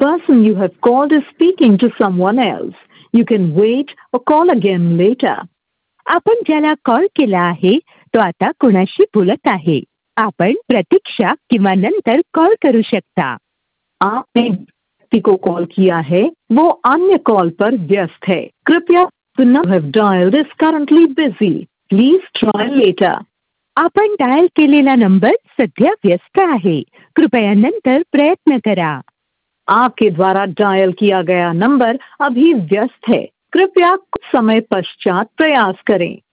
person you have called is speaking to someone else. You can wait or call again later. आपण ज्याला call केला आहे तो आता कुणाशी बोलत आहे. आपण प्रतीक्षा किंवा नंतर कॉल करू शकता. आपने व्यक्ति को कॉल किया है, वो अन्य कॉल पर व्यस्त है. कृपया the number you have dialed is currently busy. Please try later. आपण डायल केलेला नंबर सध्या व्यस्त आहे. कृपया नंतर प्रयत्न करा. आपके द्वारा डायल किया गया नंबर अभी व्यस्त है. कृपया कुछ समय पश्चात प्रयास करें.